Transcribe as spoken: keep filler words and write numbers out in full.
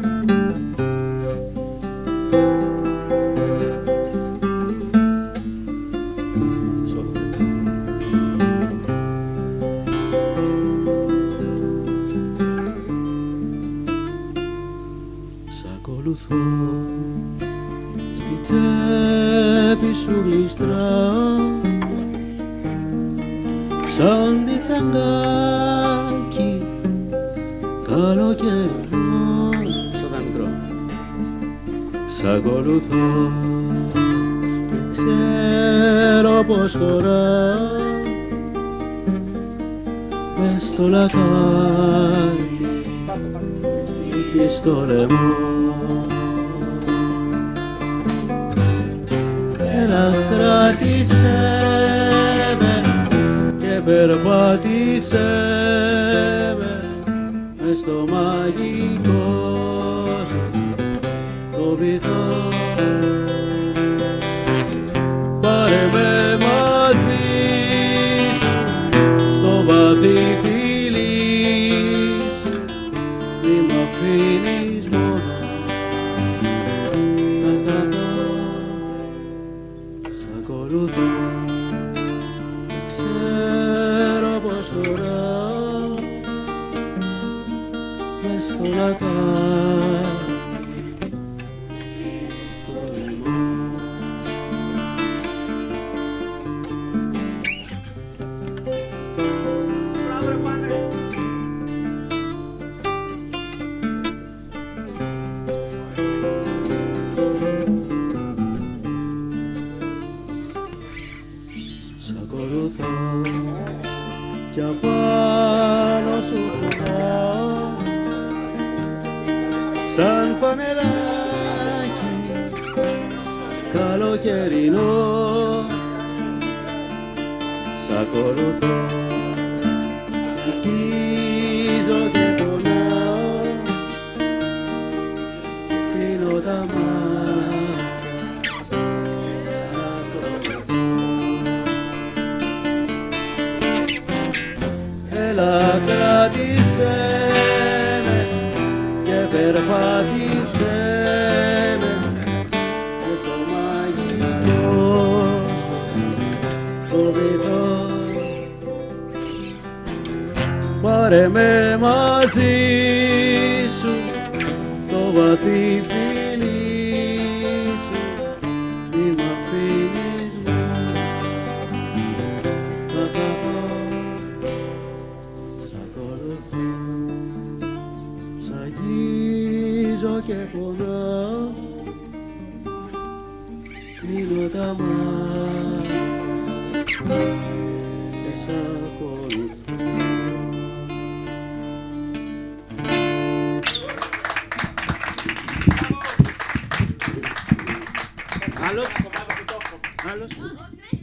Σ' ακολουθώ, στη τσέπη σου γλιστράω, σαν τυφλαγκάκι καλοκαιρινό. Σώτα μικρό. Σ' ακολουθώ και ξέρω πως χωράω μες στο λακάκι και στο λαιμό. Έλα κράτησέ με και περπάτησέ με μες στο μαγικό σου το βυθό. Πάρε με μαζί σου στο βαθύ φιλί σου, μη μ' αφήνεις μόνο να καθώ. Σ' ακολουθώ, δεν ξέρω πως χωράω μες στο λακάκι στο λαιμό. Σ' ακολουθώ κι απάνω σου πονάω σαν πανελάκι καλοκαιρινό. Σ' ακολουθώ, αρχίζω και πονάω, κλείνω τα μάτια. Σ' ακολουθώ, έλα κράτησέ με και περπάτησέ με μες στο μαγικό σου το βυθό. Πάρε με μαζί σου το βαθύ φιλί σου, μη μ' αφήνεις μόνο να καθώ. Σ' ακολουθώ, σ' αγγίζω και πονάω, κλείνω τα μάτια και σ' ακολουθώ. Άλλος, άλλος.